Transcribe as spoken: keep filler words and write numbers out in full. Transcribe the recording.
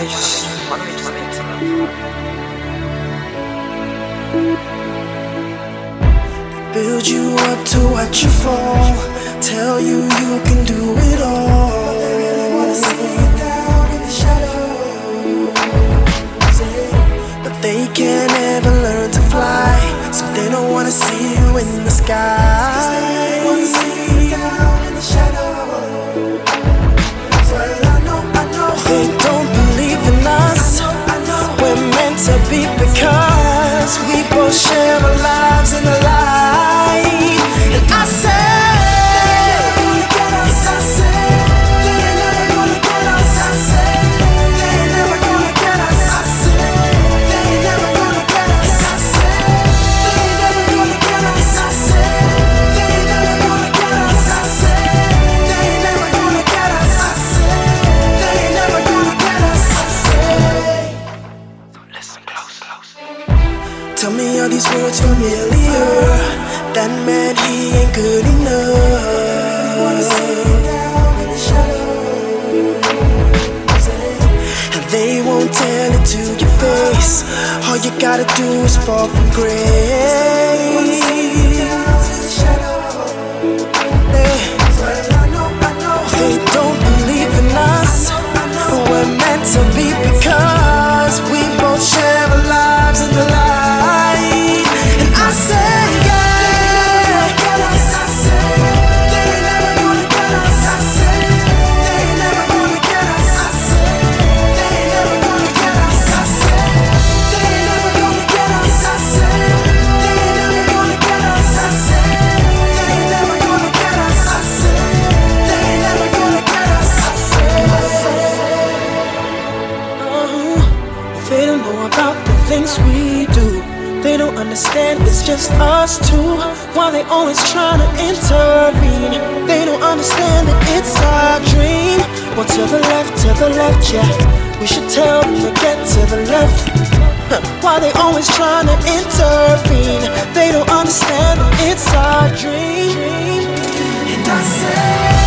just want me to into them. Build you up to watch you fall, tell you you can do it all. They really wanna see you down in the shadows, but they can't ever learn to fly, so they don't wanna see you in the sky. 'Cause they really wanna see you down in the shadows. Well, I know, I know they don't believe in us. We're meant to be because we both share our lives in the light. And I say, tell me are these words familiar? That man, he ain't good enough. And they won't tell it to your face. All you gotta do is fall from grace. They don't believe in us. We're meant to be because we both share our lives in the light. And I say, yeah, I say, they ain't never gonna get us. I say, they ain't never gonna get us. I say, they ain't never gonna get us. I say, they ain't never gonna get us. I say, they ain't never gonna get us. I say, they ain't never gonna get us. I say, they ain't never gonna get us. I say, uh-huh. They don't know about the things we do. They don't understand it's just us two. Why they always trying to intervene? They don't understand that it's our dream. Well, to the left, to the left, yeah. We should tell them to get to the left. Huh. Why they always trying to intervene? They don't understand that it's our dream. And I say